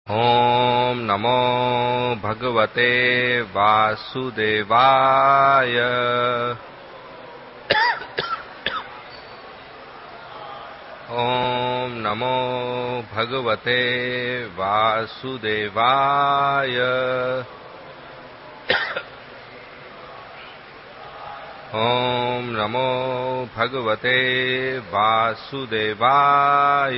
ॐ नमो भगवते वासुदेवाय। ॐ नमो भगवते वासुदेवाय। ॐ नमो भगवते वासुदेवाय।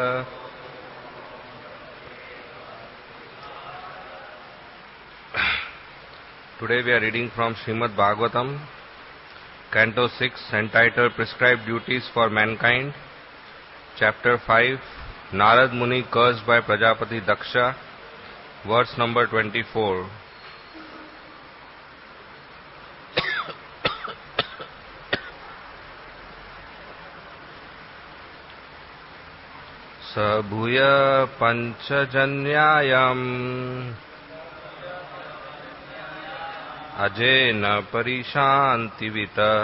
Today we are reading from Srimad Bhagavatam, Canto 6, entitled Prescribed Duties for Mankind, Chapter 5, Narad Muni cursed by Prajapati Daksha, verse number 24. Sabhuya panchajanyayam अजेन परिशान्तिविता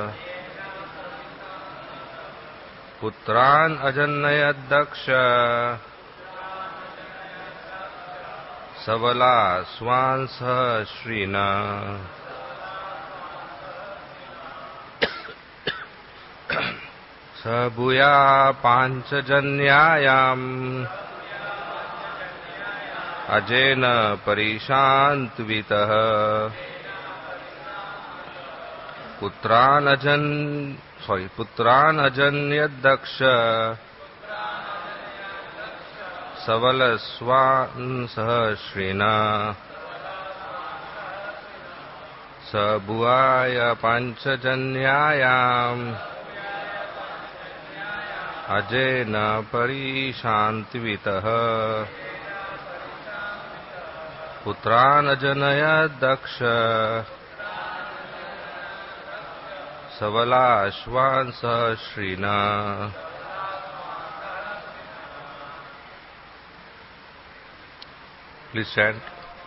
पुत्रान् अजन्नयद्दक्ष सबला स्वांसः श्रीना। सबूया पाञ्चजन्यायाम् अजेन परिशान्तिवितः पुत्रान् अजन्यद्दक्ष सबलस्वांसः श्रीना। सबुआय पाञ्चजन्यायाम् अजेन परिशान्तिवितः पुत्रान् अजनयद्दक्ष सबलाश्वांसः श्रीना। Please stand.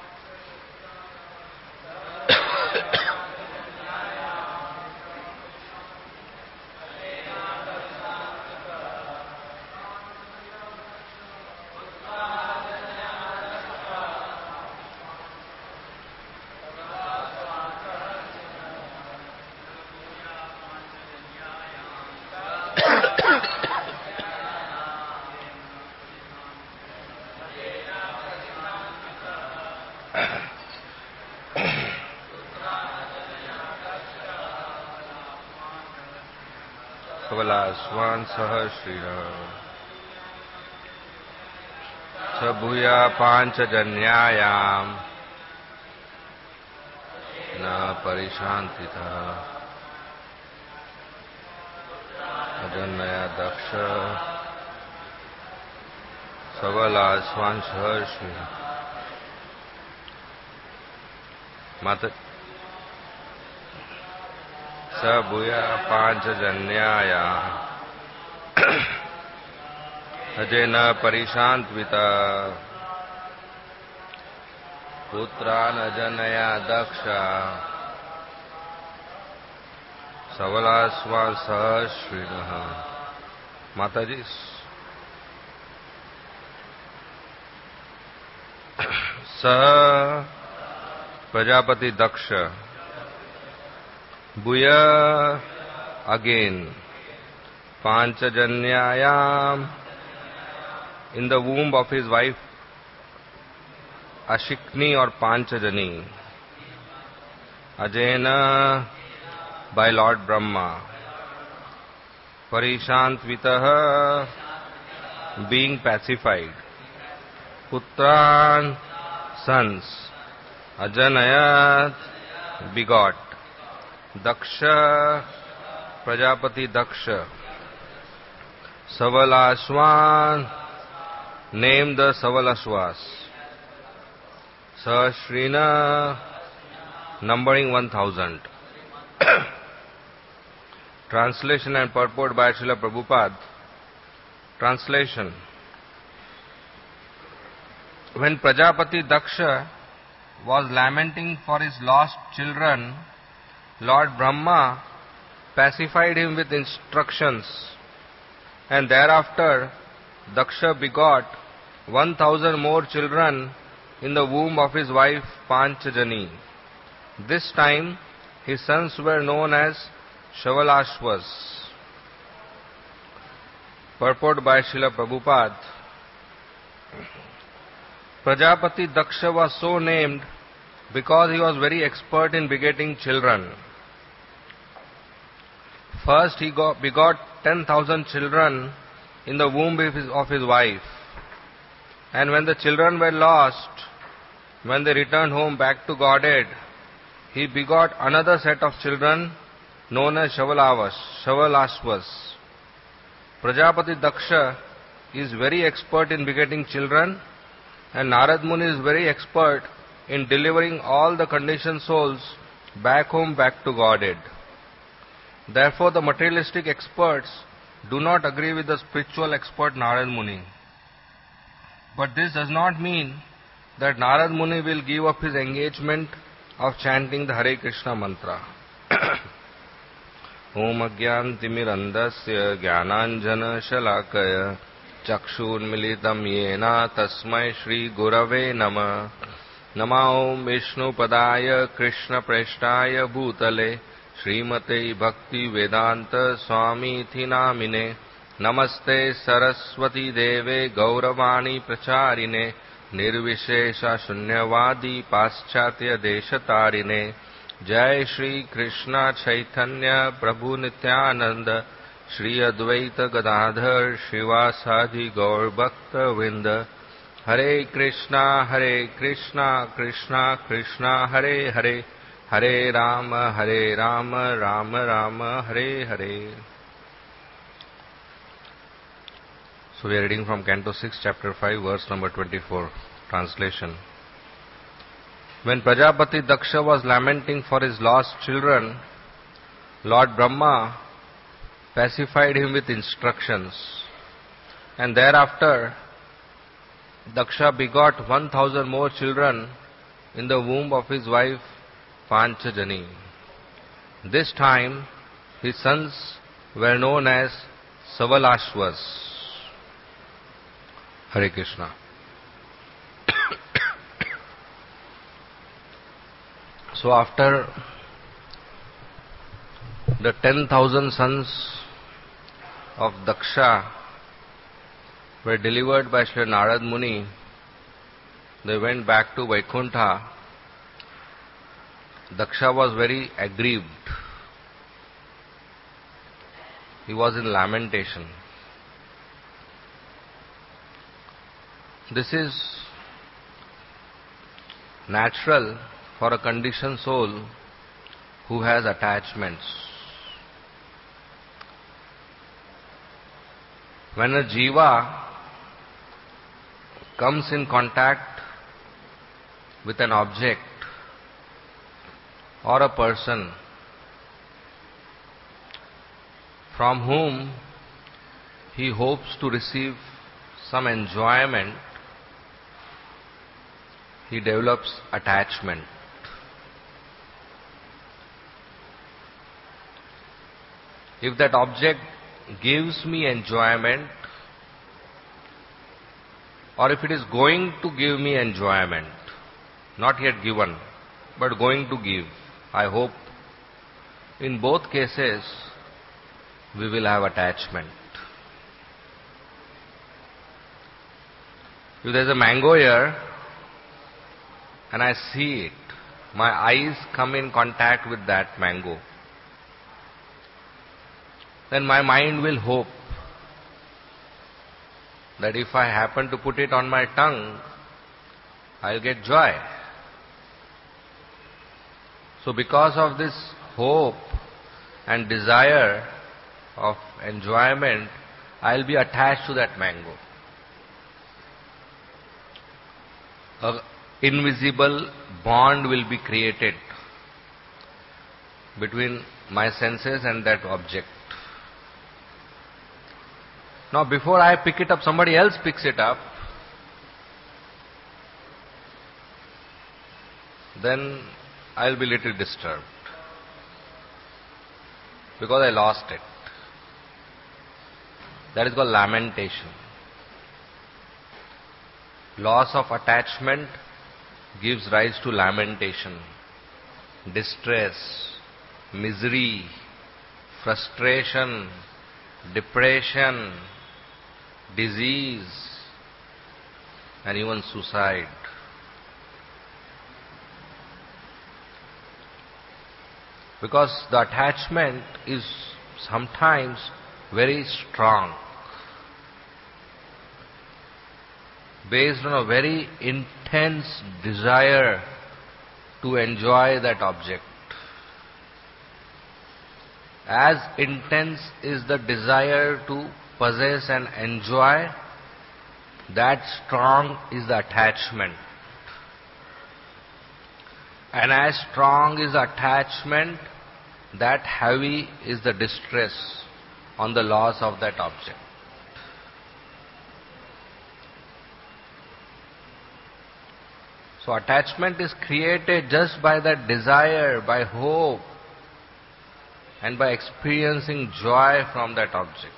सबलाश्वांसः श्रीना। सबूया पाञ्चजन्यायाम् न परिशान्तितः अजन्यद्दक्ष सबलाश्वांसः श्रीना। माता सबूया पाञ्चजन्यायाम् अजेन परिशान्तिवितः पुत्रान् अजनयद्दक्ष सबलाश्वांसः श्रीनः। माताजी स Prajapati Daksha Buya again Panchajanyayam in the womb of his wife Ashikni or Panchajani, Ajena by Lord Brahma, Parishantvitaha being pacified, Putran sons, Ajanayat begot, Daksha Prajapati Daksha, Savalashwan named the Savalashwas, Sashrina numbering 1000. Translation and purport by Srila Prabhupada. Translation. When Prajapati Daksha was lamenting for his lost children, Lord Brahma pacified him with instructions, and thereafter Daksha begot 1,000 more children in the womb of his wife Panchajani. This time his sons were known as Shavalashvas. Purport by Srila Prabhupada. Prajapati Daksha was so named because he was very expert in begetting children. First he begot 10,000 children in the womb of his wife. And when the children were lost, when they returned home back to Godhead, he begot another set of children known as Shavalashvas. Prajapati Daksha is very expert in begetting children, and Narad Muni is very expert in delivering all the conditioned souls back home, back to Godhead. Therefore, the materialistic experts do not agree with the spiritual expert Narad Muni. But this does not mean that Narad Muni will give up his engagement of chanting the Hare Krishna mantra. Om Agyantimirandasya Jnananjana Shalakaya Chakshurmilitam Yena Tasmai Shri Gurave Nama Nama Om Vishnu Padaya Krishna Preshtaya Bhutale Srimate Bhakti Vedanta Swami Namine Namaste Saraswati Deve Gauravani Pracharine Nirvishesha Shunyavadi Paschatya Deshatarine Jai Shri Krishna Chaitanya Prabhu Nityananda Shri Advaita Gadadhar Shivasadi Gaur Bhakta Vinda Hare Krishna Krishna Krishna Hare Hare Hare Rama Rama Rama Hare Hare. So we are reading from Canto 6, Chapter 5, verse number 24. Translation. When Prajapati Daksha was lamenting for his lost children, Lord Brahma pacified him with instructions. And thereafter, Daksha begot 1,000 more children in the womb of his wife Panchajani. This time, his sons were known as Savalashvas. Hare Krishna. So after the 10,000 sons of Daksha were delivered by Sri Narad Muni, they went back to Vaikuntha. Daksha was very aggrieved. He was in lamentation. This is natural for a conditioned soul who has attachments. When a jiva comes in contact with an object or a person from whom he hopes to receive some enjoyment, he develops attachment. If that object gives me enjoyment, or if it is going to give me enjoyment, not yet given, but going to give, I hope, in both cases, we will have attachment. If there is a mango here, and I see it, my eyes come in contact with that mango, then my mind will hope that if I happen to put it on my tongue, I'll get joy. So because of this hope and desire of enjoyment, I'll be attached to that mango. An invisible bond will be created between my senses and that object. Now before I pick it up, somebody else picks it up. Then I'll be little disturbed because I lost it. That is called lamentation. Loss of attachment gives rise to lamentation, distress, misery, frustration, depression, disease, and even suicide. Because the attachment is sometimes very strong, based on a very intense desire to enjoy that object. As intense is the desire to possess and enjoy, that strong is the attachment. And as strong is the attachment, that heavy is the distress on the loss of that object. So attachment is created just by that desire, by hope, and by experiencing joy from that object.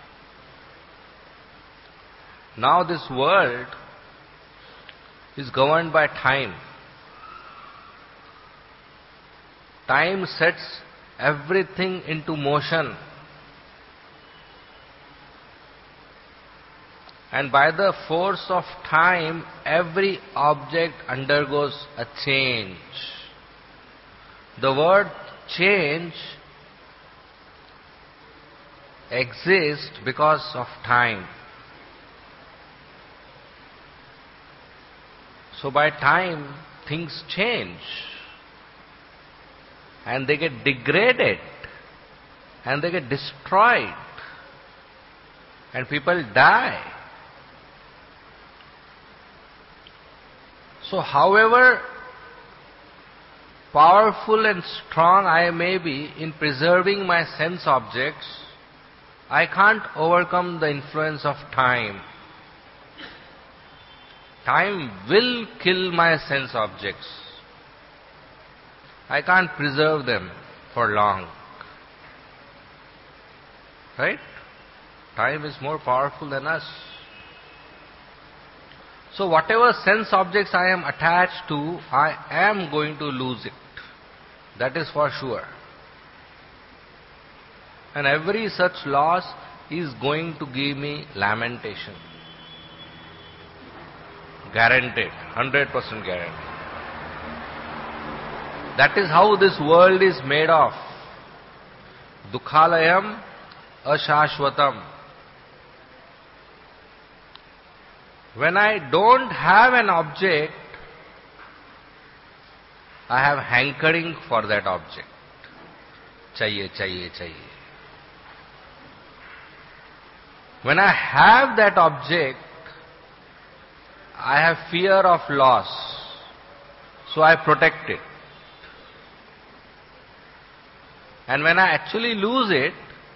Now this world is governed by time. Time sets everything into motion. And by the force of time, every object undergoes a change. The word change exists because of time. So by time, things change. And they get degraded. And they get destroyed. And people die. So however powerful and strong I may be in preserving my sense objects, I can't overcome the influence of time. Time will kill my sense objects. I can't preserve them for long. Right? Time is more powerful than us. So whatever sense objects I am attached to, I am going to lose it. That is for sure. And every such loss is going to give me lamentation. Guaranteed, 100% guaranteed. That is how this world is made of. Dukhalayam ashashvatam. When I don't have an object, I have hankering for that object. Chahiye, chahiye, chahiye. When I have that object, I have fear of loss. So I protect it. And when I actually lose it,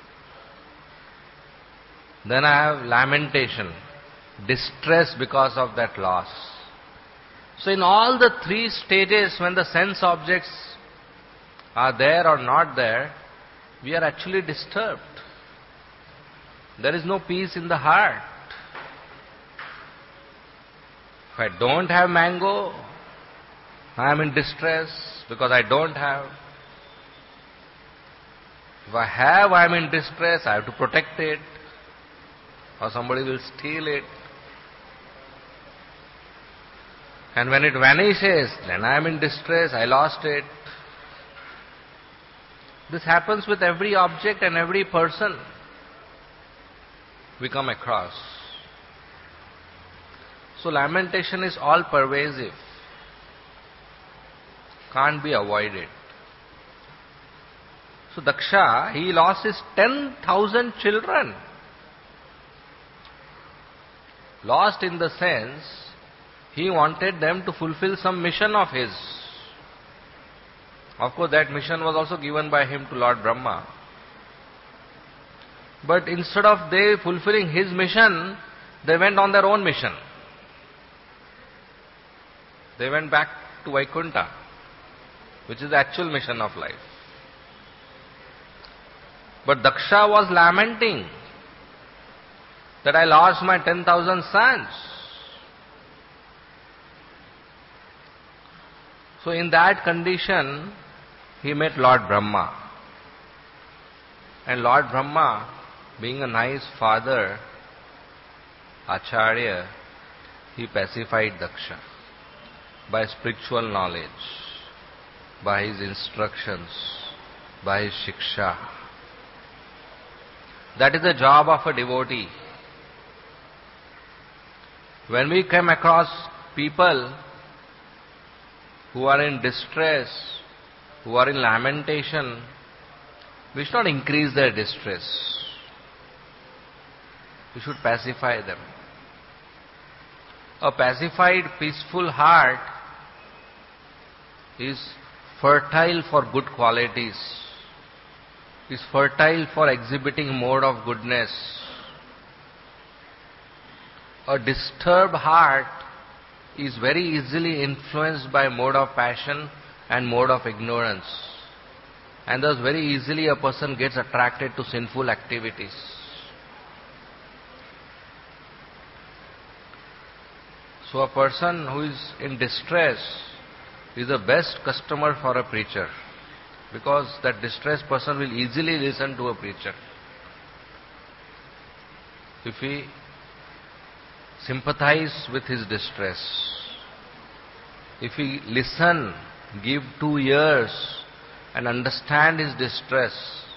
then I have lamentation, distress because of that loss. So in all the three stages, when the sense objects are there or not there, we are actually disturbed. There is no peace in the heart. If I don't have mango, I am in distress because I don't have. If I have, I am in distress, I have to protect it, or somebody will steal it. And when it vanishes, then I am in distress, I lost it. This happens with every object and every person we come across. So lamentation is all pervasive. Can't be avoided. So Daksha, he lost his 10,000 children. Lost in the sense, he wanted them to fulfill some mission of his. Of course, that mission was also given by him to Lord Brahma. But instead of they fulfilling his mission, they went on their own mission. They went back to Vaikuntha, which is the actual mission of life. But Daksha was lamenting that I lost my 10,000 sons. So in that condition, he met Lord Brahma. And Lord Brahma, being a nice father, Acharya, he pacified Daksha by spiritual knowledge, by his instructions, by his shiksha. That is the job of a devotee. When we come across people who are in distress, who are in lamentation, we should not increase their distress. We should pacify them. A pacified, peaceful heart is fertile for good qualities, is fertile for exhibiting mode of goodness. A disturbed heart is very easily influenced by mode of passion and mode of ignorance. And thus very easily a person gets attracted to sinful activities. So a person who is in distress is the best customer for a preacher, because that distressed person will easily listen to a preacher. If he sympathize with his distress, if he listen, give 2 ears and understand his distress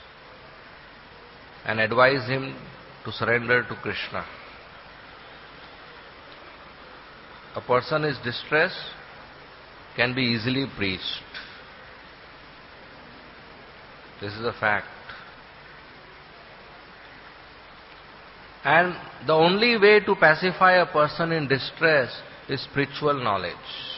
and advise him to surrender to Krishna. A person is distressed can be easily preached. This is a fact. And the only way to pacify a person in distress is spiritual knowledge.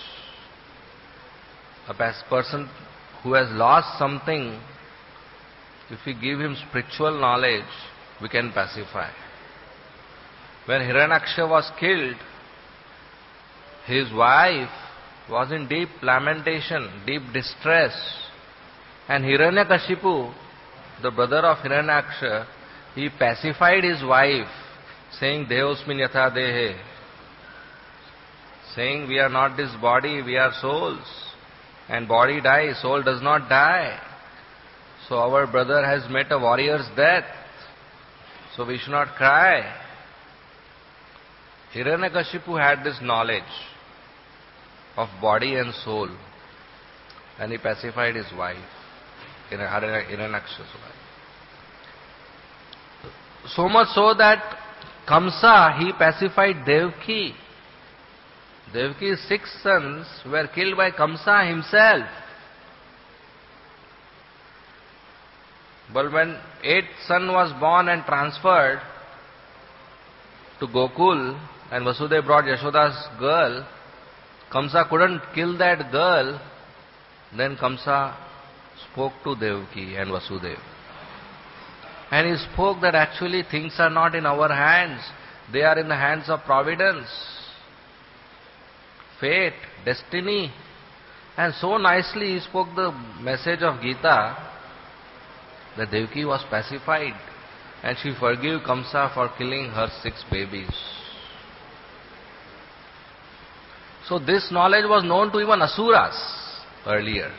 A person who has lost something, if we give him spiritual knowledge, we can pacify. When Hiranyaksha was killed, his wife was in deep lamentation, deep distress. And Hiranyakashipu, the brother of Hiranyaksha, he pacified his wife, saying, Deosmin yatha dehe, saying, we are not this body, we are souls. And body dies, soul does not die. So our brother has met a warrior's death. So we should not cry. Hiranyakashipu had this knowledge of body and soul, and he pacified his wife, Hiranyaksha's wife. So much so that Kamsa, he pacified Devaki. Devaki's 6 sons were killed by Kamsa himself. But when 8th son was born and transferred to Gokul, and Vasudeva brought Yashoda's girl, Kamsa couldn't kill that girl. Then Kamsa spoke to Devaki and Vasudeva. And he spoke that actually things are not in our hands. They are in the hands of providence, fate, destiny. And so nicely he spoke the message of Gita that Devaki was pacified and she forgave Kamsa for killing her 6 babies. So this knowledge was known to even Asuras earlier.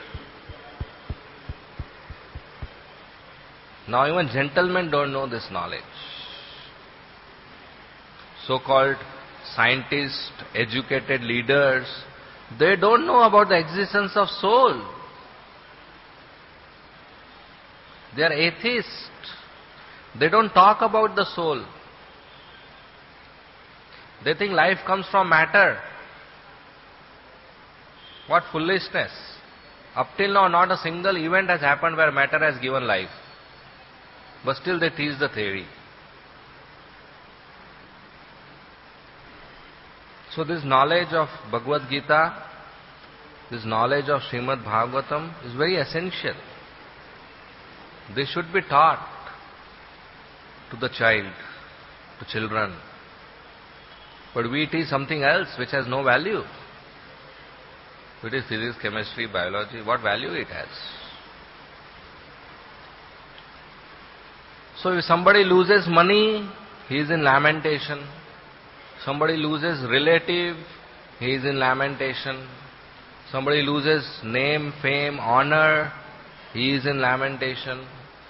Now even gentlemen don't know this knowledge. So-called scientists, educated leaders, they don't know about the existence of soul. They are atheists. They don't talk about the soul. They think life comes from matter. What foolishness. Up till now, not a single event has happened where matter has given life. But still they teach the theory. So this knowledge of Bhagavad Gita, this knowledge of Srimad Bhagavatam is very essential. They should be taught to the child, to children. But we teach something else which has no value. It is physics, chemistry, biology. What value it has? So if somebody loses money, he is in lamentation. Somebody loses relative, he is in lamentation. Somebody loses name, fame, honor, he is in lamentation.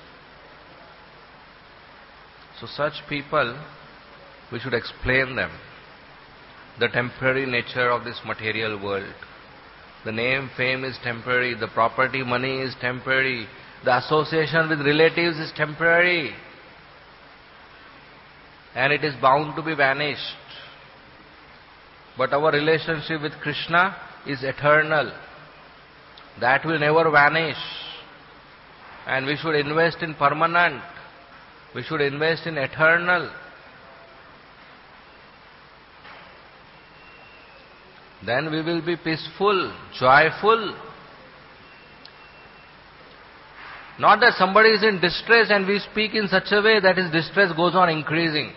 So such people, we should explain them the temporary nature of this material world. The name, fame is temporary, the property, money is temporary, the association with relatives is temporary, and it is bound to be vanished. But our relationship with Krishna is eternal. That will never vanish. And we should invest in permanent. We should invest in eternal. Then we will be peaceful, joyful. Not that somebody is in distress and we speak in such a way that his distress goes on increasing.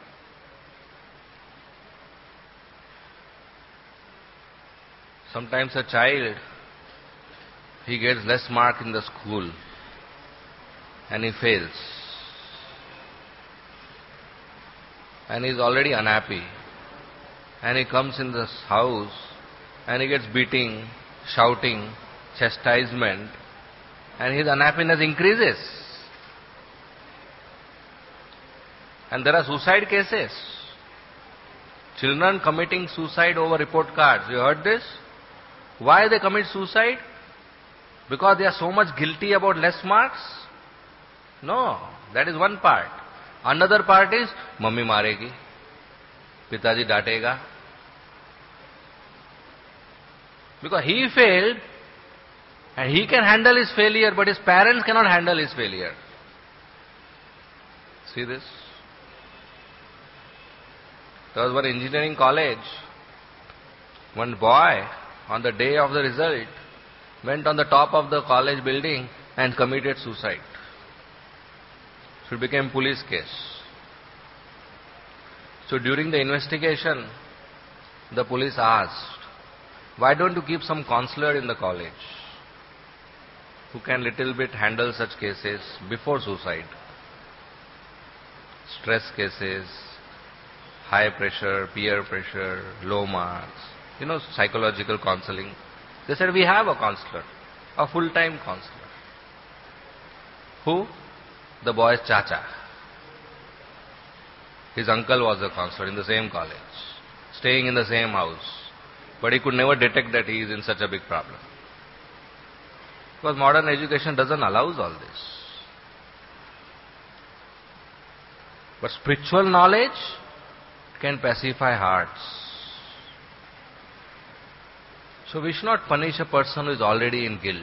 Sometimes a child, he gets less mark in the school and he fails. And he is already unhappy. And he comes in this house and he gets beating, shouting, chastisement, and his unhappiness increases. And there are suicide cases. Children committing suicide over report cards. You heard this? Why they commit suicide? Because they are so much guilty about less marks? No, that is one part. Another part is, mummy maregi, pitaji datega. Because he failed and he can handle his failure, but his parents cannot handle his failure. See this? There was one engineering college. One boy, on the day of the result, went on the top of the college building and committed suicide. So it became police case. So during the investigation, the police asked, why don't you keep some counselor in the college who can little bit handle such cases before suicide? Stress cases, high pressure, peer pressure, low marks, psychological counseling. They said, we have a counselor, a full-time counselor. Who? The boy's chacha. His uncle was a counselor in the same college, staying in the same house. But he could never detect that he is in such a big problem. Because modern education doesn't allow all this. But spiritual knowledge can pacify hearts. So we should not punish a person who is already in guilt.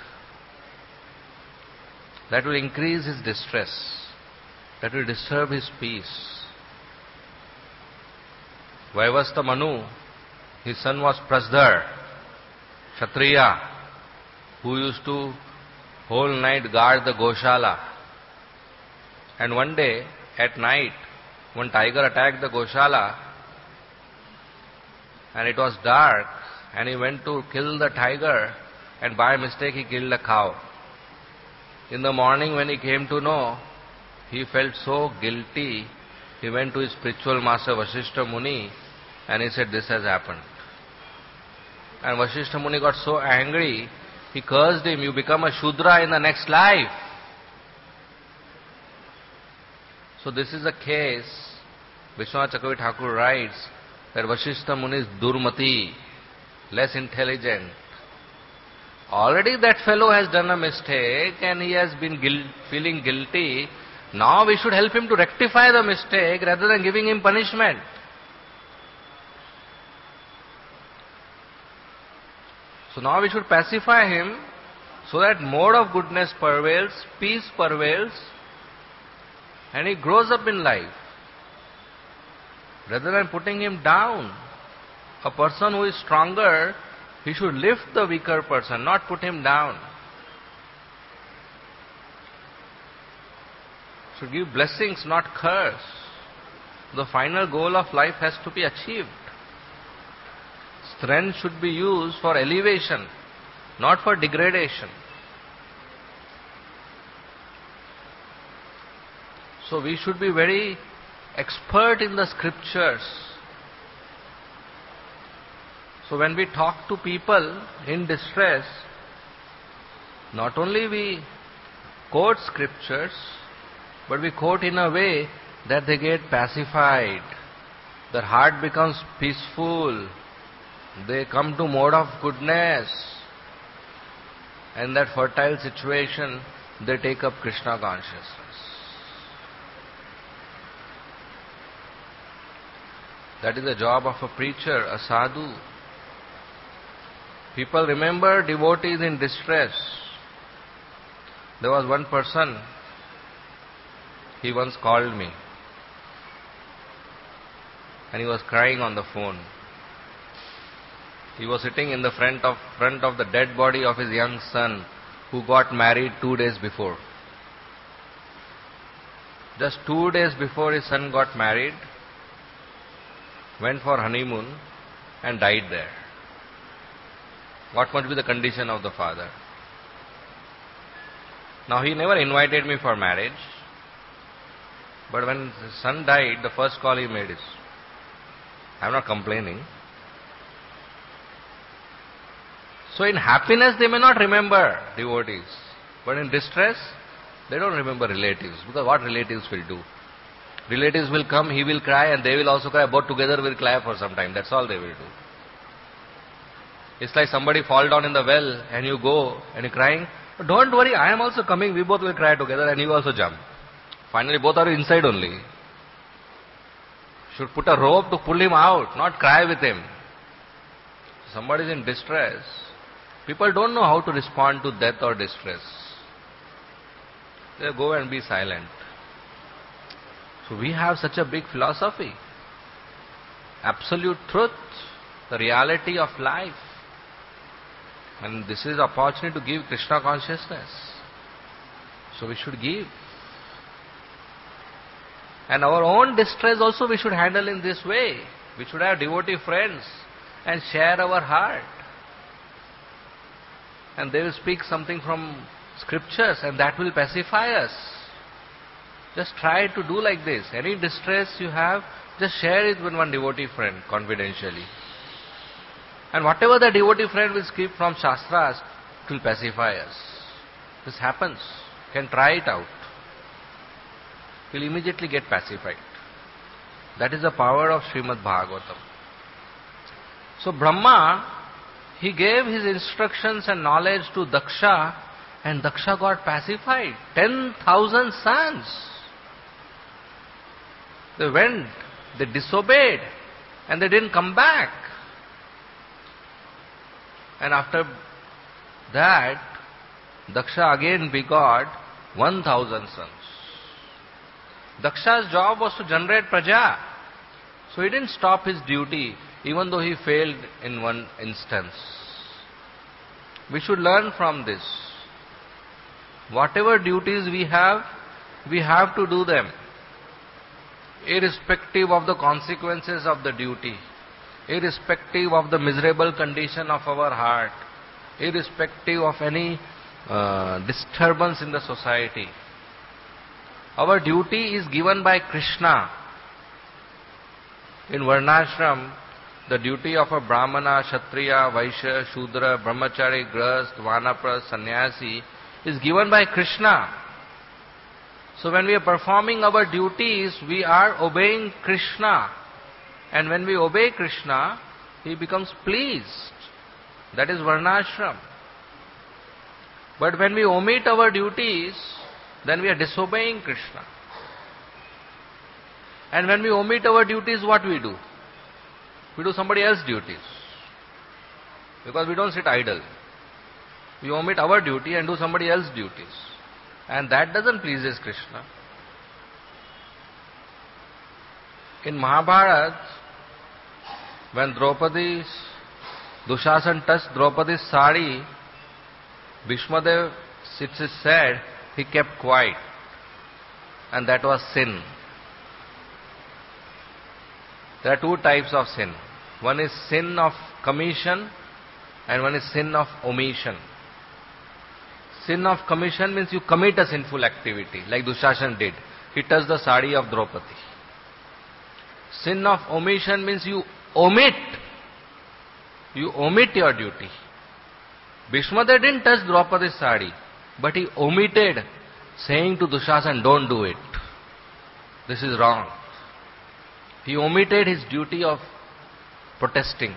That will increase his distress. That will disturb his peace. Vaivasta Manu, his son was Prasdhar, Kshatriya, who used to whole night guard the Goshala. And one day, at night, one tiger attacked the Goshala, and it was dark, and he went to kill the tiger, and by mistake he killed a cow. In the morning when he came to know, he felt so guilty, he went to his spiritual master Vasishtha Muni, and he said, this has happened. And Vasishtha Muni got so angry, he cursed him, you become a Shudra in the next life. So this is a case, Vishwanath Chakravarti Thakur writes, that Vasishtha Muni is Durmati, less intelligent. Already that fellow has done a mistake and he has been feeling guilty. Now we should help him to rectify the mistake rather than giving him punishment. So now we should pacify him so that mode of goodness prevails, peace prevails, and he grows up in life. Rather than putting him down, a person who is stronger, he should lift the weaker person, not put him down. Should give blessings, not curse. The final goal of life has to be achieved. Strength should be used for elevation, not for degradation. So we should be very expert in the scriptures, So when we talk to people in distress, not only we quote scriptures, but we quote in a way that they get pacified. Their heart becomes peaceful. They come to mode of goodness. And that fertile situation, they take up Krishna consciousness. That is the job of a preacher, a sadhu. People remember devotees in distress. There was one person, he once called me. And he was crying on the phone. He was sitting in the front of the dead body of his young son, who got married 2 days before. Just 2 days before his son got married, went for honeymoon and died there. What must be the condition of the father? Now he never invited me for marriage, but when his son died, the first call he made is, I am not complaining. So in happiness they may not remember devotees, but in distress they don't remember relatives, because what relatives will do? Relatives will come, he will cry and they will also cry, both together will cry for some time, that's all they will do. It's like somebody fall down in the well and you go and you're crying, don't worry, I am also coming, we both will cry together, and you also jump. Finally both are inside only. Should put a rope to pull him out, not cry with him. Somebody is in distress. People don't know how to respond to death or distress. They go and be silent. So we have such a big philosophy. Absolute truth, the reality of life. And this is opportunity to give Krishna consciousness. So we should give. And our own distress also we should handle in this way. We should have devotee friends and share our heart. And they will speak something from scriptures and that will pacify us. Just try to do like this. Any distress you have, just share it with one devotee friend confidentially. And whatever the devotee friend will speak from Shastras, it will pacify us. This happens. You can try it out. You will immediately get pacified. That is the power of Srimad Bhagavatam. So Brahma, he gave his instructions and knowledge to Daksha, and Daksha got pacified. 10,000 sons. They went, they disobeyed, and they didn't come back. And after that, Daksha again begot 1,000 sons. Daksha's job was to generate praja. So he didn't stop his duty, even though he failed in one instance. We should learn from this. Whatever duties we have to do them, irrespective of the consequences of the duty, irrespective of the miserable condition of our heart, irrespective of any disturbance in the society. Our duty is given by Krishna. In Varnashram, the duty of a Brahmana, Kshatriya, Vaishya, Shudra, Brahmachari, Grahast, Vanapras, Sannyasi is given by Krishna. So when we are performing our duties, we are obeying Krishna. And when we obey Krishna, he becomes pleased. That is Varnashram. But when we omit our duties, then we are disobeying Krishna. And when we omit our duties, what we do? We do somebody else's duties. Because we don't sit idle. We omit our duty and do somebody else's duties. And that doesn't please Krishna. In Mahabharata, when Dushasan touched Draupadi's sari, Bhishmadev, it is said, he kept quiet. And that was sin. There are two types of sin. One is sin of commission and one is sin of omission. Sin of commission means you commit a sinful activity, like Dushasan did. He touched the sari of Draupadi. Sin of omission means you omit You omit your duty. Bhishmadev didn't touch Draupadi's sari, but he omitted saying to Dushasan, don't do it. This is wrong. He omitted his duty of protesting.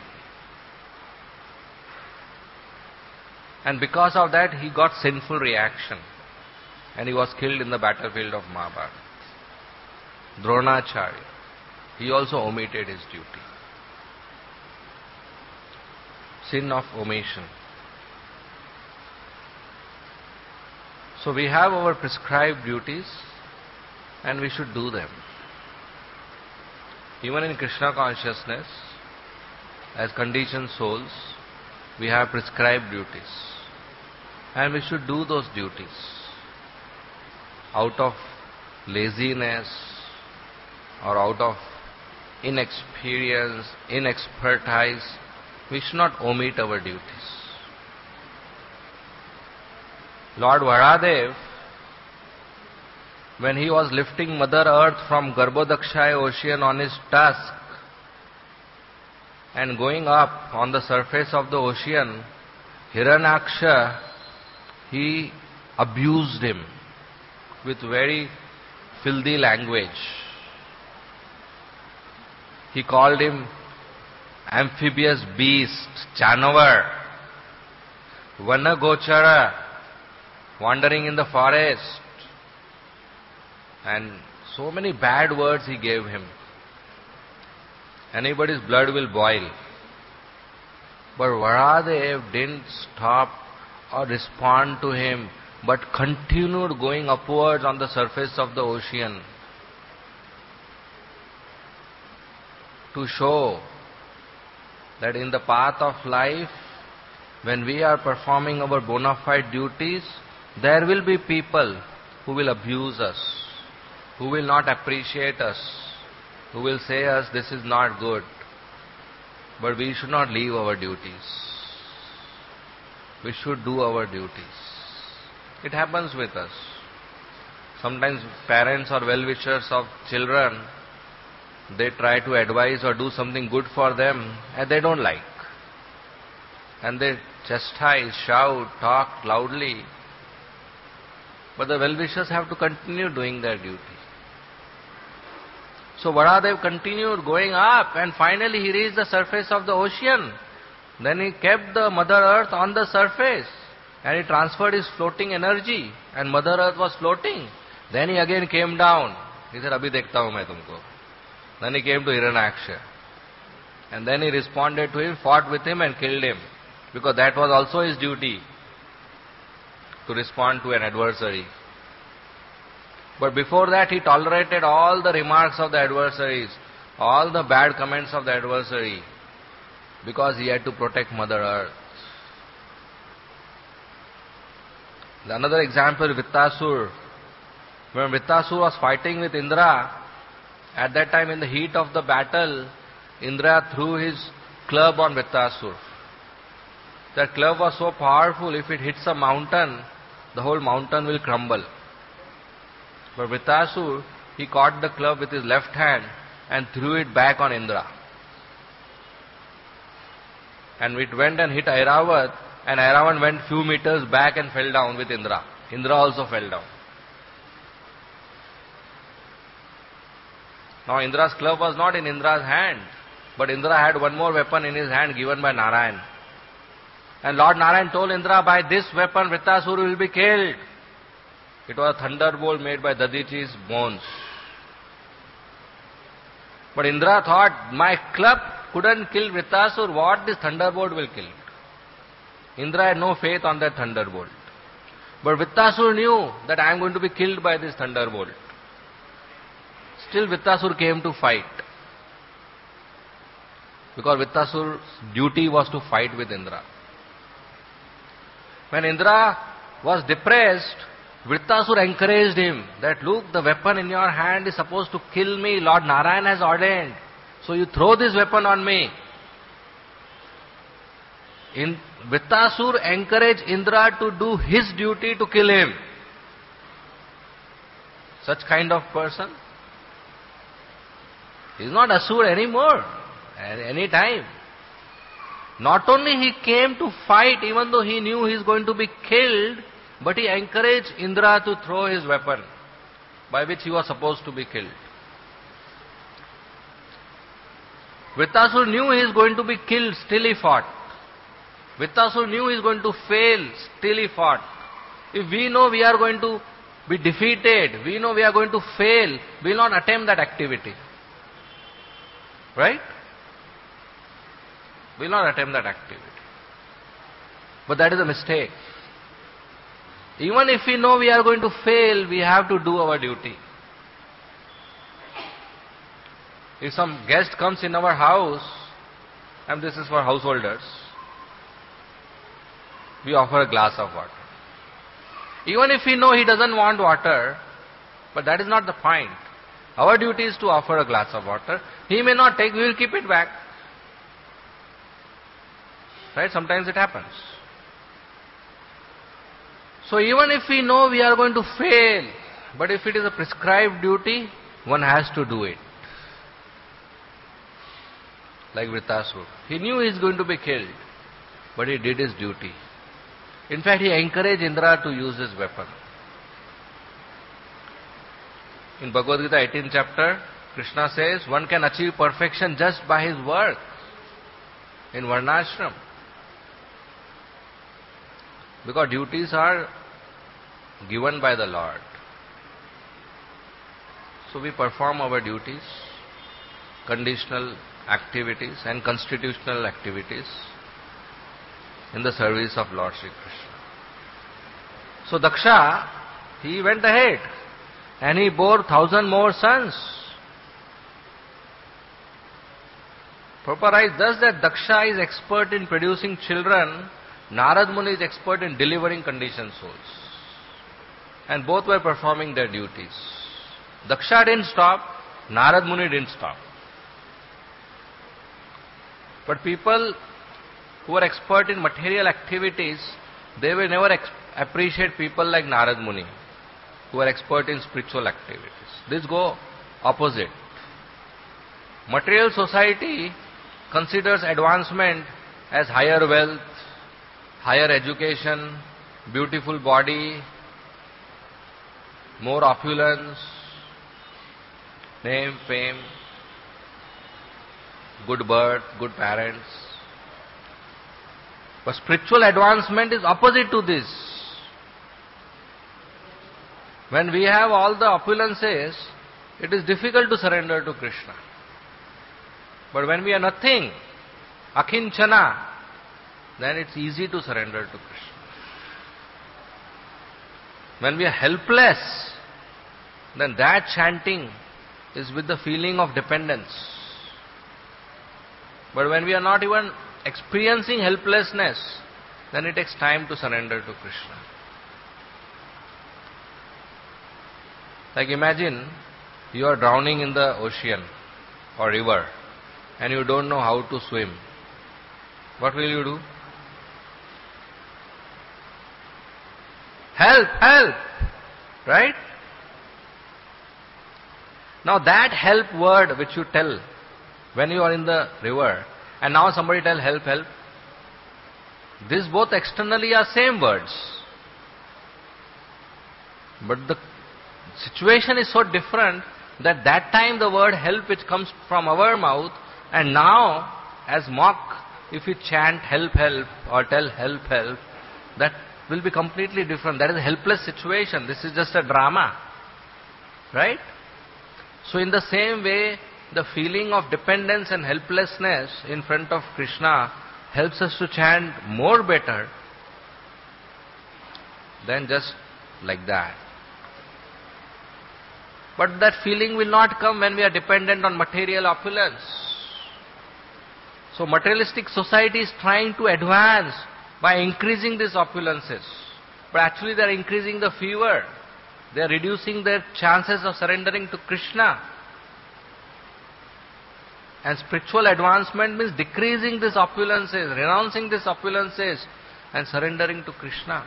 And because of that, he got sinful reaction. And he was killed in the battlefield of Mahabharata. Dronacharya, he also omitted his duty. Sin of omission. So we have our prescribed duties and we should do them. Even in Krishna consciousness, as conditioned souls, we have prescribed duties. And we should do those duties. Out of laziness or out of inexperience, inexpertise, we should not omit our duties. Lord Varadev, when he was lifting Mother Earth from Garbhodakshaya ocean on his tusk and going up on the surface of the ocean, Hiranyaksha, he abused him with very filthy language. He called him amphibious beast, Chanavar, Vanagochara, wandering in the forest. And so many bad words he gave him. Anybody's blood will boil. But Varadev didn't stop or respond to him, but continued going upwards on the surface of the ocean to show that in the path of life, when we are performing our bona fide duties, there will be people who will abuse us, who will not appreciate us, who will say us, this is not good. But we should not leave our duties. We should do our duties. It happens with us. Sometimes parents or well-wishers of children, they try to advise or do something good for them and they don't like. And they chastise, shout, talk loudly. But the well-wishers have to continue doing their duty. So Varadev continued going up and finally he reached the surface of the ocean. Then he kept the Mother Earth on the surface and he transferred his floating energy and Mother Earth was floating. Then he again came down. He said, Abhi dekhta hu main tumko. Then he came to Hiranyaksha. And then he responded to him, fought with him and killed him. Because that was also his duty, to respond to an adversary. But before that he tolerated all the remarks of the adversaries, all the bad comments of the adversary, because he had to protect Mother Earth. Another example, Vittasur. When Vittasur was fighting with Indra, at that time in the heat of the battle, Indra threw his club on Vittasur. That club was so powerful, if it hits a mountain, the whole mountain will crumble. But Vittasur, he caught the club with his left hand and threw it back on Indra. And it went and hit Airavat, and Airavat went few meters back and fell down with Indra. Indra also fell down. Now Indra's club was not in Indra's hand, but Indra had one more weapon in his hand given by Narayan. And Lord Narayan told Indra, by this weapon Vittasur will be killed. It was a thunderbolt made by Dadichi's bones. But Indra thought, my club couldn't kill Vittasur, what this thunderbolt will kill? Indra had no faith on that thunderbolt. But Vittasur knew that I am going to be killed by this thunderbolt. Still Vittasur came to fight. Because Vittasur's duty was to fight with Indra. When Indra was depressed, Vittasur encouraged him that, look, the weapon in your hand is supposed to kill me. Lord Narayan has ordained. So you throw this weapon on me. Vittasur encouraged Indra to do his duty to kill him. Such kind of person. He is not Asur anymore, at any time. Not only he came to fight, even though he knew he is going to be killed, but he encouraged Indra to throw his weapon, by which he was supposed to be killed. Vritasura knew he is going to be killed, still he fought. Vritasura knew he is going to fail, still he fought. If we know we are going to be defeated, we know we are going to fail, we will not attempt that activity. Right? We will not attempt that activity. But that is a mistake. Even if we know we are going to fail, we have to do our duty. If some guest comes in our house, and this is for householders, we offer a glass of water. Even if we know he doesn't want water, but that is not the point. Our duty is to offer a glass of water. He may not take, we will keep it back. Right? Sometimes it happens. So even if we know we are going to fail, but if it is a prescribed duty, one has to do it. Like Vritasura. He knew he is going to be killed, but he did his duty. In fact, he encouraged Indra to use his weapon. In Bhagavad Gita 18th chapter, Krishna says, one can achieve perfection just by his work in Varnashram. Because duties are given by the Lord. So we perform our duties, conditional activities and constitutional activities in the service of Lord Sri Krishna. So Daksha, he went ahead and he bore 1,000 more sons. Prabhupada writes thus that Daksha is expert in producing children, Narad Muni is expert in delivering conditioned souls. And both were performing their duties. Daksha didn't stop, Narad Muni didn't stop. But people who are expert in material activities, they will never appreciate people like Narad Muni, who are expert in spiritual activities. This go opposite. Material society considers advancement as higher wealth, higher education, beautiful body, more opulence, name, fame, good birth, good parents. But spiritual advancement is opposite to this. When we have all the opulences, it is difficult to surrender to Krishna. But when we are nothing, akinchana, then it's easy to surrender to Krishna. When we are helpless, then that chanting is with the feeling of dependence. But when we are not even experiencing helplessness, then it takes time to surrender to Krishna. Like imagine you are drowning in the ocean or river and you don't know how to swim. What will you do? Help, help! Right? Now that help word which you tell when you are in the river, and now somebody tell help, help. These both externally are same words. But the situation is so different that that time the word help which comes from our mouth, and now as mock, if you chant help, help or tell help, help, that will be completely different. That is a helpless situation. This is just a drama. Right? So in the same way, the feeling of dependence and helplessness in front of Krishna helps us to chant more better than just like that. But that feeling will not come when we are dependent on material opulence. So materialistic society is trying to advance by increasing these opulences. But actually they are increasing the fever. They are reducing their chances of surrendering to Krishna. And spiritual advancement means decreasing these opulences, renouncing these opulences and surrendering to Krishna.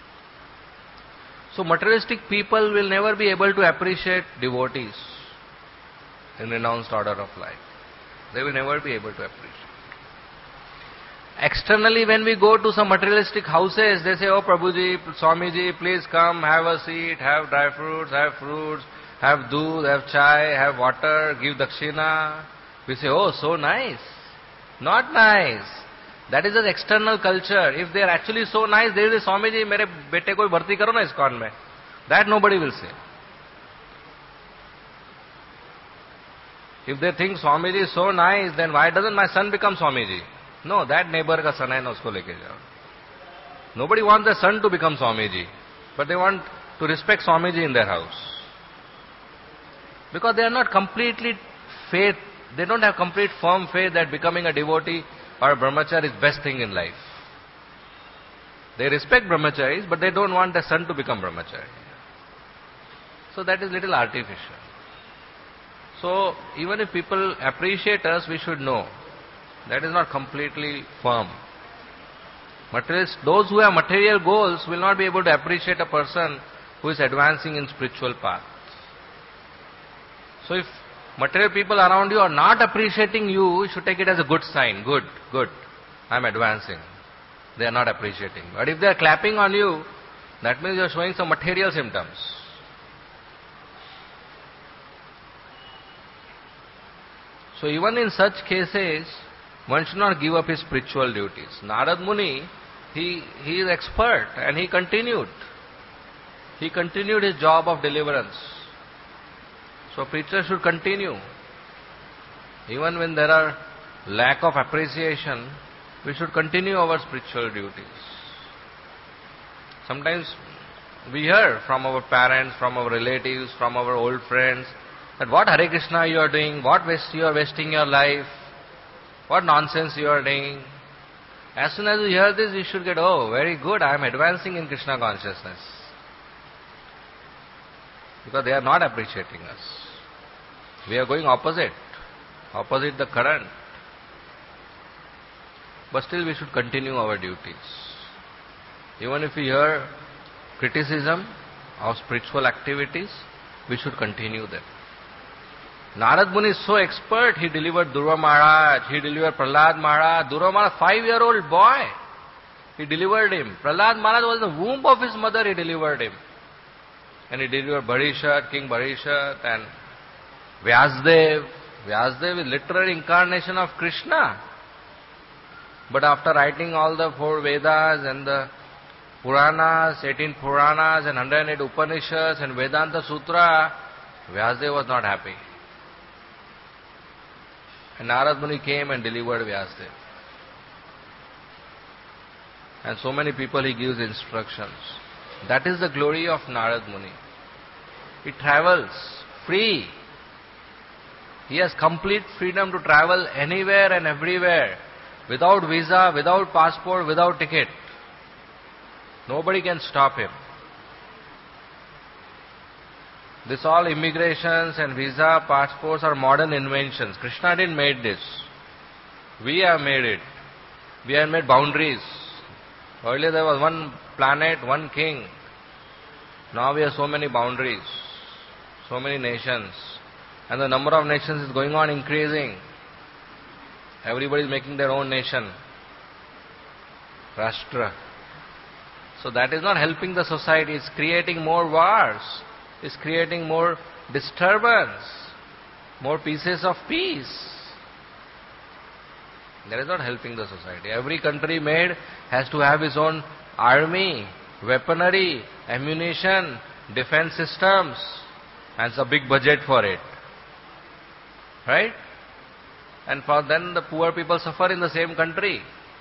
So materialistic people will never be able to appreciate devotees in renounced order of life. They will never be able to appreciate. Externally, when we go to some materialistic houses, they say, oh Prabhuji, Swamiji, please come, have a seat, have dry fruits, have doodh, have chai, have water, give dakshina. We say, oh, so nice. Not nice. That is an external culture. If they are actually so nice, they will say, Swamiji, mere bete ko bharti karo na ISKCON mein. That nobody will say. If they think Swamiji is so nice, then why doesn't my son become Swamiji? No, that neighbor ka son hai na, usko leke jao. Nobody wants their son to become Swamiji, but they want to respect Swamiji in their house. Because they are not completely faith, they don't have complete firm faith that becoming a devotee or a brahmachari is best thing in life. They respect brahmacharis, but they don't want their son to become brahmachari. So that is little artificial. So even if people appreciate us, we should know that is not completely firm. Materialists, those who have material goals will not be able to appreciate a person who is advancing in spiritual path. So if material people around you are not appreciating you, you should take it as a good sign. Good, good. I am advancing. They are not appreciating. But if they are clapping on you, that means you are showing some material symptoms. So even in such cases, one should not give up his spiritual duties. Narad Muni, he is expert and he continued. He continued his job of deliverance. So preachers should continue. Even when there are lack of appreciation, we should continue our spiritual duties. Sometimes we hear from our parents, from our relatives, from our old friends, that what Hare Krishna you are doing, what waste you are wasting your life, what nonsense you are doing. As soon as you hear this, you should get, oh, very good, I am advancing in Krishna consciousness. Because they are not appreciating us. We are going opposite the current. But still we should continue our duties. Even if we hear criticism of spiritual activities, we should continue them. Narad Muni is so expert, he delivered Dhruva Maharaj, he delivered Prahlad Maharaj. Dhruva Maharaj, 5-year-old boy, he delivered him. Prahlad Maharaj was in the womb of his mother, he delivered him. And he delivered Bharishat, King Bharishat, and Vyasdev. Vyasdev is literary incarnation of Krishna. But after writing all the 4 Vedas and the Puranas, 18 Puranas and 108 Upanishads and Vedanta Sutra, Vyasdev was not happy. And Narad Muni came and delivered Vyasdev. And so many people he gives instructions. That is the glory of Narad Muni. He travels free. He has complete freedom to travel anywhere and everywhere, without visa, without passport, without ticket. Nobody can stop him. This all immigrations and visa, passports are modern inventions. Krishna didn't make this. We have made it. We have made boundaries. Earlier there was one planet, one king. Now we have so many boundaries, so many nations. And the number of nations is going on increasing. Everybody is making their own nation. Rashtra. So that is not helping the society. It's creating more wars. It's creating more disturbance. More pieces of peace. That is not helping the society. Every country made has to have its own army, weaponry, ammunition, defense systems, and it's a big budget for it. Right? And for then the poor people suffer in the same country.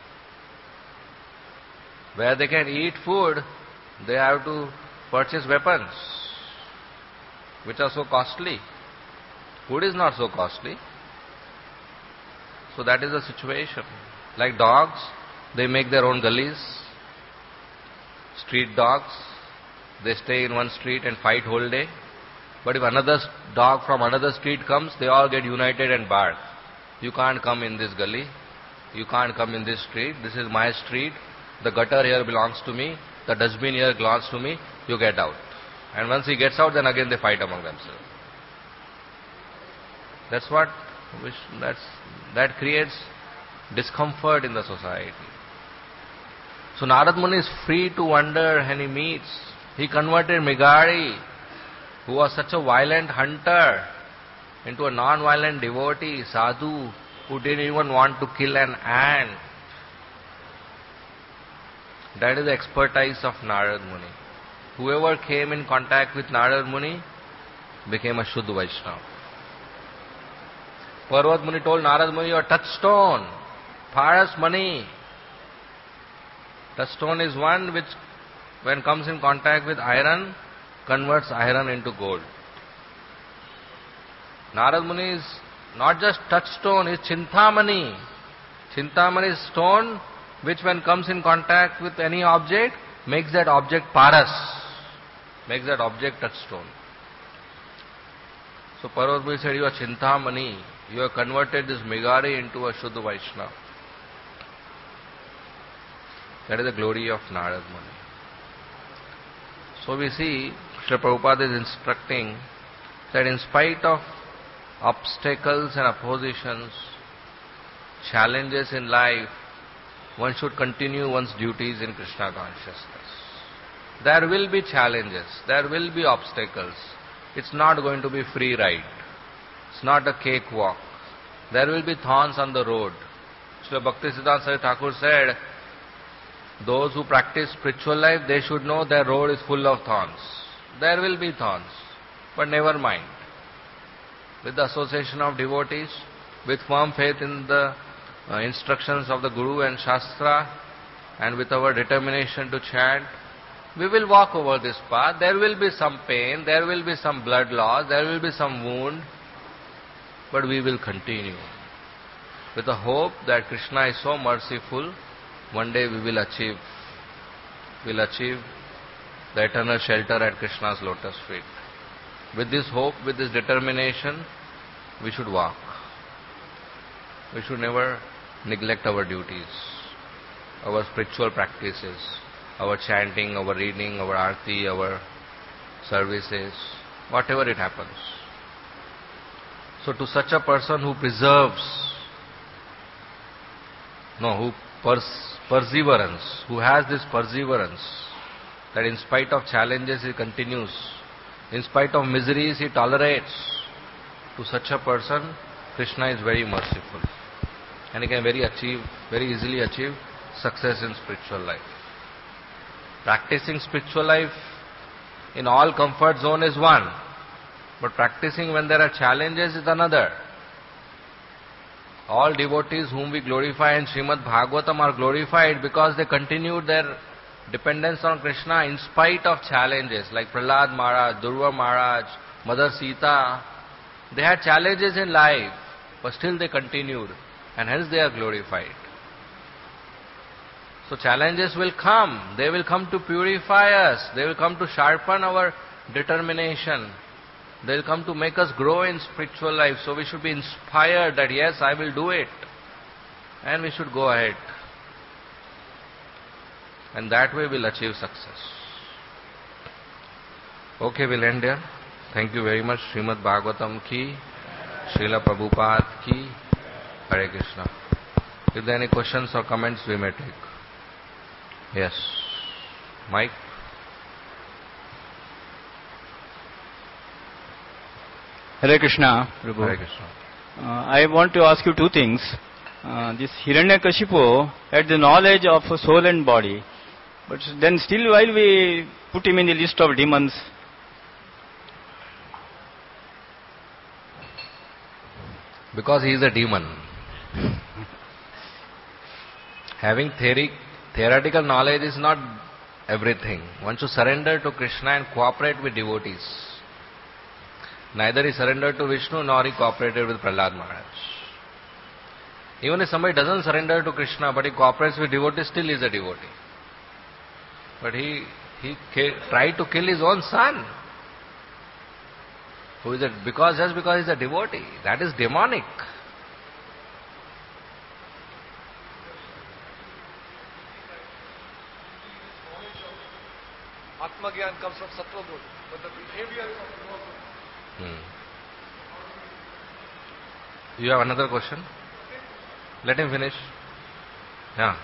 Where they can eat food, they have to purchase weapons, which are so costly. Food is not so costly. So that is the situation. Like dogs, they make their own gullies. Street dogs, they stay in one street and fight whole day. But if another dog from another street comes, they all get united and bark. You can't come in this gully. You can't come in this street. This is my street. The gutter here belongs to me. The dustbin here belongs to me. You get out. And once he gets out, then again they fight among themselves. That creates discomfort in the society. So Narad Muni is free to wander and he meets. He converted Migari, who was such a violent hunter, into a non-violent devotee, sadhu, who didn't even want to kill an ant. That is the expertise of Narad Muni. Whoever came in contact with Narad Muni became a Shuddha Vaishnava. Parvat Muni told Narad Muni, your touchstone, Paras Mani. Touchstone is one which, when comes in contact with iron, converts iron into gold. Narad Muni is not just touchstone, is Chintamani. Chintamani is stone which when comes in contact with any object, makes that object paras, makes that object touchstone. So Parvat Muni said, you are Chintamani, you have converted this Migari into a Shuddha Vaishnava. That is the glory of Narad Muni. So we see, Srila Prabhupada is instructing that in spite of obstacles and oppositions, challenges in life, one should continue one's duties in Krishna consciousness. There will be challenges, there will be obstacles. It's not going to be free ride. It's not a cakewalk. There will be thorns on the road. Srila Bhaktisiddhanta Saraswati Thakur said, those who practice spiritual life, they should know their road is full of thorns. There will be thorns, but never mind. With the association of devotees, with firm faith in the instructions of the Guru and Shastra, and with our determination to chant, we will walk over this path. There will be some pain, there will be some blood loss, there will be some wound, but we will continue. With the hope that Krishna is so merciful, one day we will achieve the eternal shelter at Krishna's lotus feet. With this hope, with this determination, we should walk. We should never neglect our duties, our spiritual practices, our chanting, our reading, our arti, our services, whatever it happens. So to such a person who perseverance, who has this perseverance, that in spite of challenges he continues, in spite of miseries he tolerates, to such a person, Krishna is very merciful. And he can very easily achieve success in spiritual life. Practicing spiritual life in all comfort zone is one, but practicing when there are challenges is another. All devotees whom we glorify in Srimad Bhagavatam are glorified because they continued their dependence on Krishna in spite of challenges, like Prahlad Maharaj, Durva Maharaj, Mother Sita. They had challenges in life, but still they continued, and hence they are glorified. So challenges will come. They will come to purify us. They will come to sharpen our determination. They will come to make us grow in spiritual life. So we should be inspired that yes, I will do it. And we should go ahead. And that way we'll achieve success. Okay, we'll end here. Thank you very much. Srimad Bhagavatam ki, Srila Prabhupada ki, Hare Krishna. If there are any questions or comments, we may take. Yes. Mike? Hare Krishna, Prabhu. Hare Krishna. I want to ask you two things. This Hiranyakashipu had the knowledge of soul and body, but then still while we put him in the list of demons, because he is a demon. Having theoretical knowledge is not everything. One should surrender to Krishna and cooperate with devotees. Neither he surrendered to Vishnu nor he cooperated with Prahlad Maharaj. Even if somebody doesn't surrender to Krishna but he cooperates with devotees, still he is a devotee. But he tried to kill his own son. Who is it? Just because he's a devotee. That is demonic. Atma Gyan comes from Sattva Guna, but the behavior is of Rama Guna. You have another question? Let him finish. Yeah.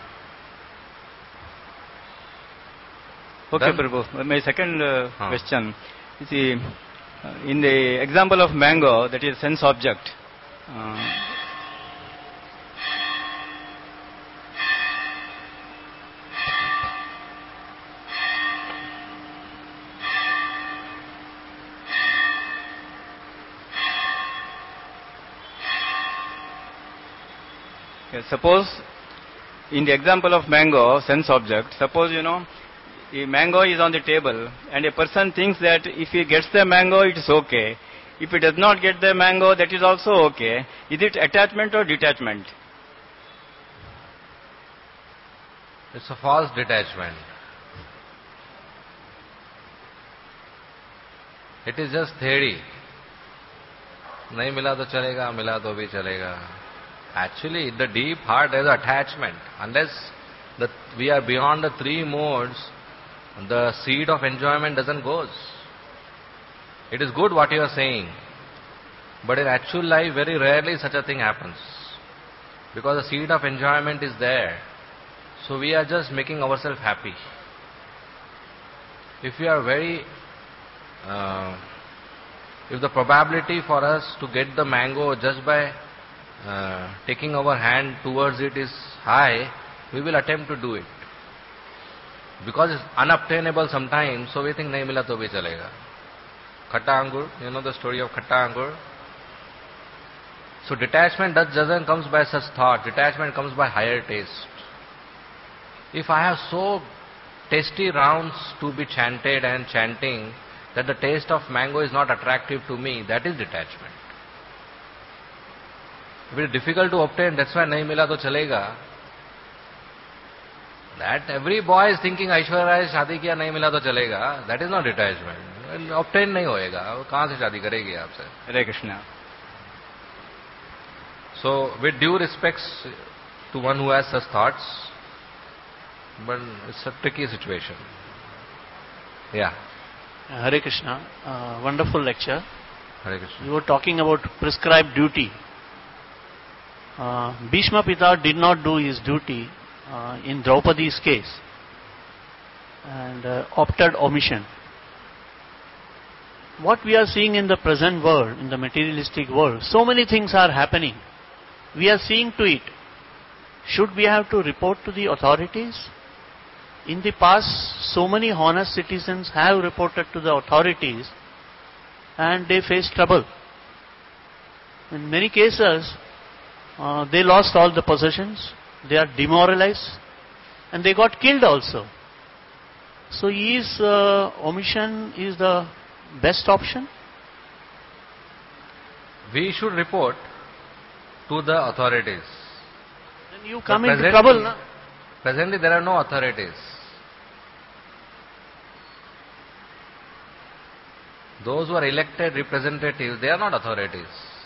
Okay, Done? Prabhu. My second question. You see, in the example of mango, that is sense object. Suppose, in the example of mango, sense object, suppose, a mango is on the table and a person thinks that if he gets the mango, it is okay. If he does not get the mango, that is also okay. Is it attachment or detachment? It's a false detachment. It is just theory. नहीं मिला तो चलेगा, मिला तो भी चलेगा. Actually, in the deep heart, there is attachment. Unless we are beyond the three modes, the seed of enjoyment doesn't go. It is good what you are saying, but in actual life, very rarely such a thing happens. Because the seed of enjoyment is there. So we are just making ourselves happy. If we are if the probability for us to get the mango just by taking our hand towards it is high, we will attempt to do it. Because it's unobtainable sometimes, so we think, nahi mila to bhi chalega. Khatta angur, you know the story of khatta angur? So detachment doesn't comes by such thought. Detachment comes by higher taste. If I have so tasty rounds to be chanted and chanting that the taste of mango is not attractive to me, that is detachment. If it is difficult to obtain, that's why nahi mila to chalega. That every boy is thinking Aishwarya Rai शादी किया नहीं मिला तो चलेगा. That is not detachment. Obtain नहीं होएगा. वो कहाँ से शादी करेगी आपसे? Hare Krishna. So, with due respects to one who has such thoughts, but it's a tricky situation. Yeah. Hare Krishna. Wonderful lecture. Hare Krishna. You were talking about prescribed duty. Bhishma Pita did not do his duty in Draupadi's case and opted omission. What we are seeing in the present world, in the materialistic world, so many things are happening. We are seeing to it. Should we have to report to the authorities? In the past, so many honest citizens have reported to the authorities and they face trouble. In many cases, they lost all the possessions, they are demoralized, and they got killed also. So is omission is the best option? We should report to the authorities. Then you come into trouble, na? Presently there are no authorities. Those who are elected representatives, they are not authorities.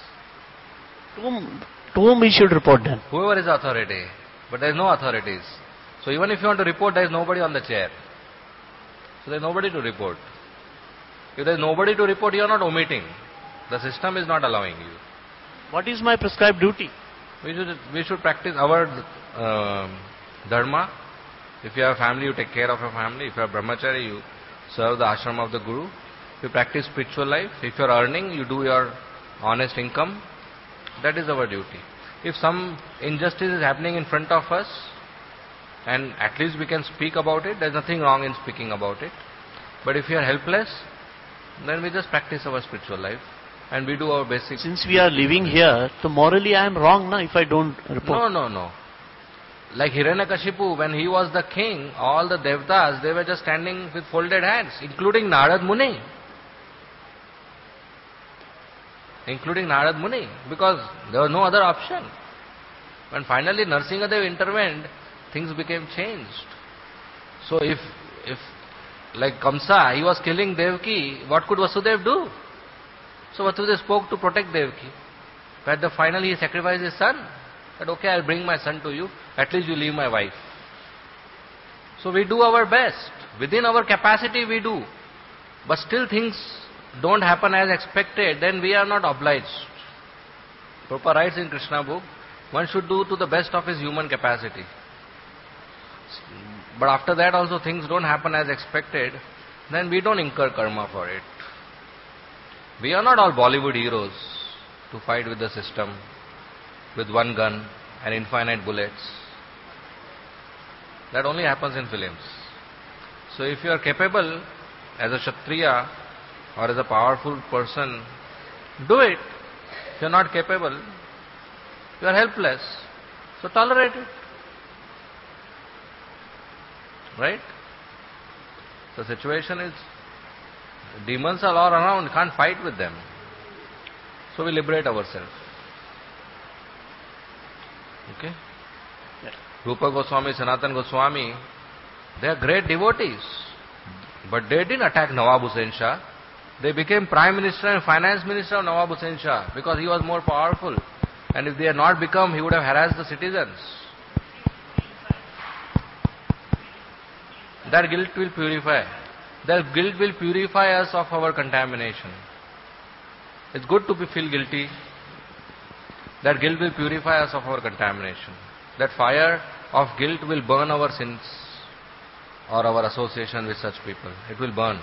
To whom we should report then? Whoever is authority, but there is no authorities. So even if you want to report, there is nobody on the chair. So there is nobody to report. If there is nobody to report, you are not omitting. The system is not allowing you. What is my prescribed duty? We should practice our dharma. If you have a family, you take care of your family. If you are brahmachari, you serve the ashram of the guru. If you practice spiritual life, if you are earning, you do your honest income. That is our duty. If some injustice is happening in front of us, and at least we can speak about it, there is nothing wrong in speaking about it. But if you are helpless, then we just practice our spiritual life and we do our basic. Since we are living here, so morally I am wrong, na, if I don't report. No. Like Hiranyakashipu, when he was the king, all the devtas, they were just standing with folded hands, including Narad Muni. Because there was no other option. When finally Narsingadev intervened, things became changed. So if like Kamsa, he was killing Devaki, what could Vasudev do? So Vasudev spoke to protect Devaki. But finally he sacrificed his son. Said, okay, I'll bring my son to you. At least you leave my wife. So we do our best. Within our capacity we do. But still things don't happen as expected, then we are not obliged. Prabhupada writes in Krishna book, One should do to the best of his human capacity. But after that also things don't happen as expected, then we don't incur karma for it. We are not all Bollywood heroes to fight with the system with one gun and infinite bullets. That only happens in films. So if you are capable as a Kshatriya or as a powerful person, do it. If you are not capable, you are helpless. So tolerate it. Right? The situation is, demons are all around, you can't fight with them. So we liberate ourselves. Okay? Yes. Rupa Goswami, Sanatan Goswami, they are great devotees. But they didn't attack Nawab Hussain Shah. They became Prime Minister and Finance Minister of Nawab Hussain Shah because he was more powerful. And if they had not become, he would have harassed the citizens. That guilt will purify. That guilt will purify us of our contamination. It's good to feel guilty. That guilt will purify us of our contamination. That fire of guilt will burn our sins or our association with such people. It will burn.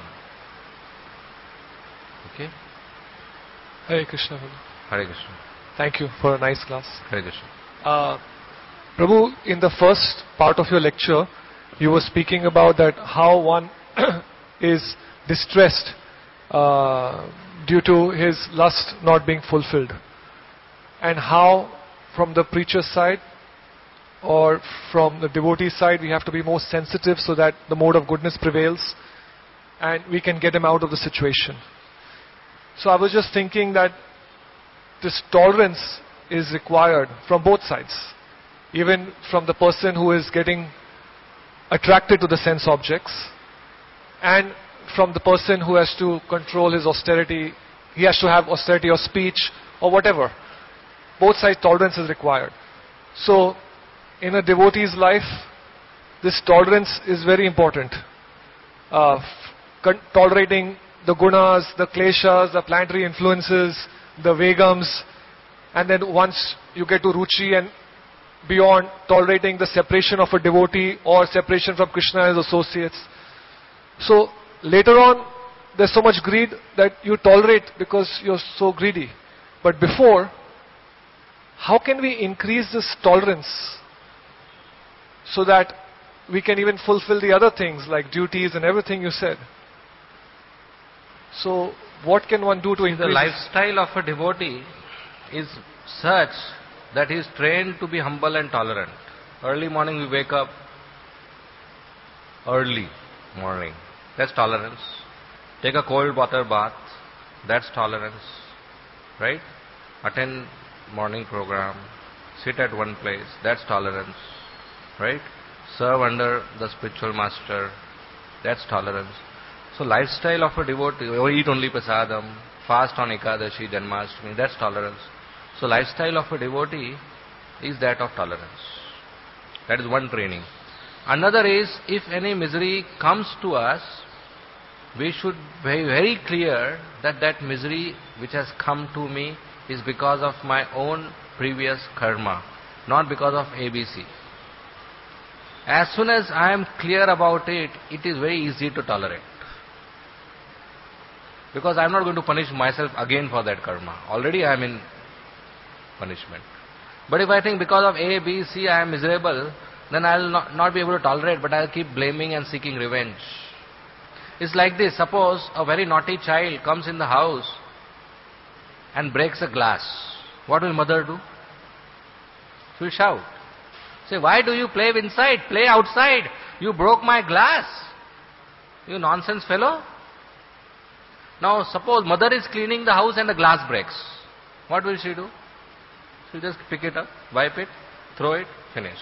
Okay? Hare Krishna. Hare Krishna. Thank you for a nice class. Hare Krishna. Prabhu, in the first part of your lecture, you were speaking about that how one is distressed due to his lust not being fulfilled, and how from the preacher's side or from the devotee side we have to be more sensitive so that the mode of goodness prevails and we can get him out of the situation. So I was just thinking that this tolerance is required from both sides, even from the person who is getting attracted to the sense objects, and from the person who has to control his austerity. He has to have austerity of speech or whatever. Both sides tolerance is required. So in a devotee's life, this tolerance is very important. Tolerating the gunas, the kleshas, the planetary influences, the vegams, and then once you get to ruchi and beyond, tolerating the separation of a devotee or separation from Krishna and his associates. So later on, there's so much greed that you tolerate because you're so greedy. But before, how can we increase this tolerance so that we can even fulfill the other things like duties and everything you said? So what can one do to increase? The lifestyle of a devotee is such that he is trained to be humble and tolerant. Early morning we wake up. Early morning. That's tolerance. Take a cold water bath. That's tolerance. Right? Attend morning program. Sit at one place. That's tolerance. Right? Serve under the spiritual master. That's tolerance. So lifestyle of a devotee, or eat only prasadam, fast on Ekadashi, Janmashtami, that's tolerance. So lifestyle of a devotee is that of tolerance. That is one training. Another is, if any misery comes to us, we should be very clear that that misery which has come to me is because of my own previous karma, not because of ABC. As soon as I am clear about it, it is very easy to tolerate. Because I am not going to punish myself again for that karma. Already I am in punishment. But if I think because of A, B, C I am miserable, then I will not be able to tolerate, but I will keep blaming and seeking revenge. It's like this. Suppose a very naughty child comes in the house and breaks a glass. What will mother do? She will shout. Say, why do you play inside? Play outside. You broke my glass. You nonsense fellow. Now suppose mother is cleaning the house and the glass breaks. What will she do? She will just pick it up, wipe it, throw it, finish.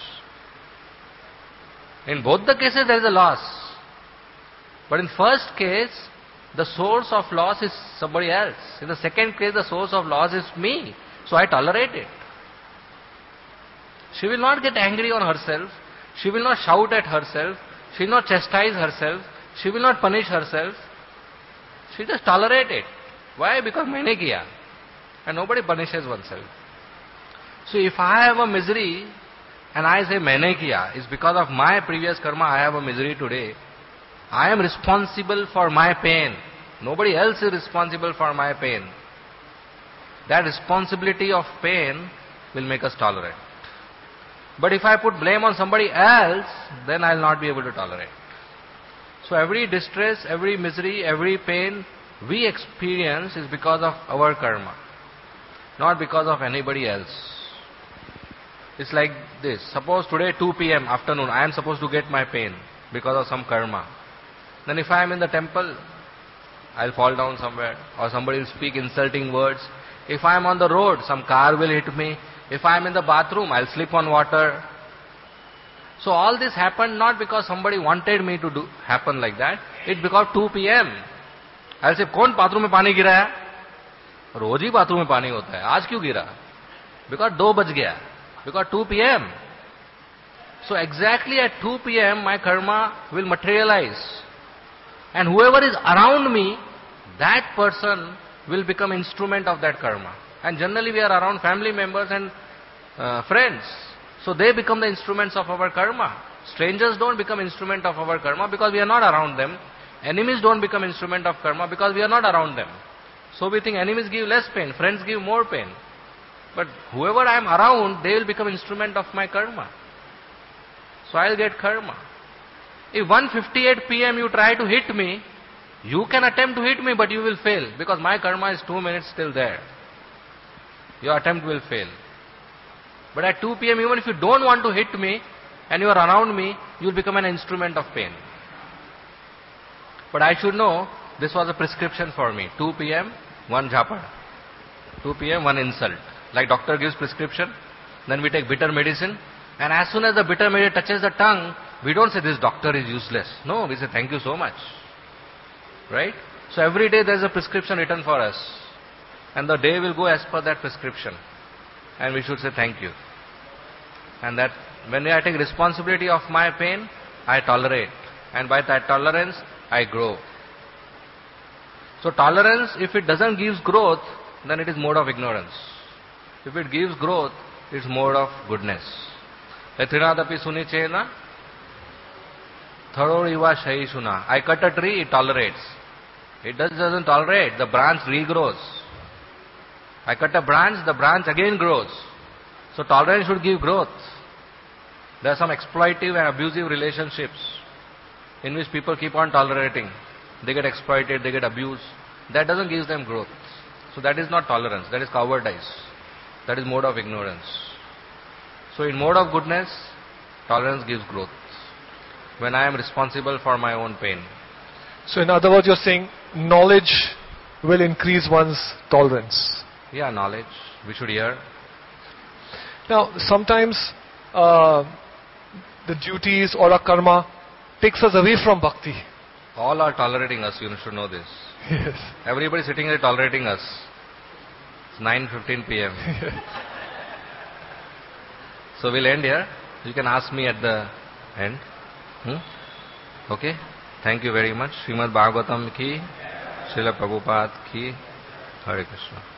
In both the cases there is a loss. But in first case, the source of loss is somebody else. In the second case, the source of loss is me. So I tolerate it. She will not get angry on herself. She will not shout at herself. She will not chastise herself. She will not punish herself. She just tolerate it. Why? Because maine kiya. And nobody punishes oneself. So if I have a misery and I say maine kiya, it's because of my previous karma I have a misery today. I am responsible for my pain. Nobody else is responsible for my pain. That responsibility of pain will make us tolerant. But if I put blame on somebody else, then I will not be able to tolerate. So every distress, every misery, every pain we experience is because of our karma, not because of anybody else. It's like this. Suppose today 2 p.m. afternoon, I am supposed to get my pain because of some karma. Then if I am in the temple, I'll fall down somewhere, or somebody will speak insulting words. If I am on the road, some car will hit me. If I am in the bathroom, I'll slip on water. So all this happened not because somebody wanted me to do happen like that. It's because 2 p.m. I'll say, कौन bathroom में पानी गिरा है? रोज ही bathroom में पानी होता है. आज क्यों गिरा? Because 2 बज गया. Because 2 p.m. So exactly at 2 p.m. my karma will materialize. And whoever is around me, that person will become instrument of that karma. And generally we are around family members and friends. So they become the instruments of our karma. Strangers don't become instrument of our karma because we are not around them. Enemies don't become instrument of karma because we are not around them. So we think enemies give less pain, friends give more pain. But whoever I am around, they will become instrument of my karma. So I will get karma. If 1:58 p.m. you try to hit me, you can attempt to hit me, but you will fail because my karma is 2 minutes still there. Your attempt will fail. But at 2 p.m. even if you don't want to hit me and you are around me, you will become an instrument of pain. But I should know this was a prescription for me. 2 p.m. 1 jhapad. 2 p.m. 1 insult. Like doctor gives prescription, then we take bitter medicine, and as soon as the bitter medicine touches the tongue, we don't say this doctor is useless. No, we say thank you so much. Right? So every day there is a prescription written for us. And the day will go as per that prescription. And we should say thank you. And that when I take responsibility of my pain, I tolerate. And by that tolerance, I grow. So tolerance, if it doesn't give growth, then it is mode of ignorance. If it gives growth, it's mode of goodness. Etrinaadapi sunichena, tharo iva shuna. I cut a tree, it tolerates. It doesn't tolerate, the branch regrows. I cut a branch, the branch again grows. So tolerance should give growth. There are some exploitive and abusive relationships in which people keep on tolerating. They get exploited, they get abused. That doesn't give them growth. So that is not tolerance, that is cowardice. That is mode of ignorance. So in mode of goodness, tolerance gives growth. When I am responsible for my own pain. So in other words, you're saying knowledge will increase one's tolerance. Yeah, knowledge. We should hear. Now, sometimes the duties or our karma takes us away from bhakti. All are tolerating us, you should know this. Yes. Everybody sitting there tolerating us. It's 9:15 p.m. So we'll end here. You can ask me at the end. Okay? Thank you very much. Srimad Bhagavatam ki, Srila Prabhupada ki, Hare Krishna.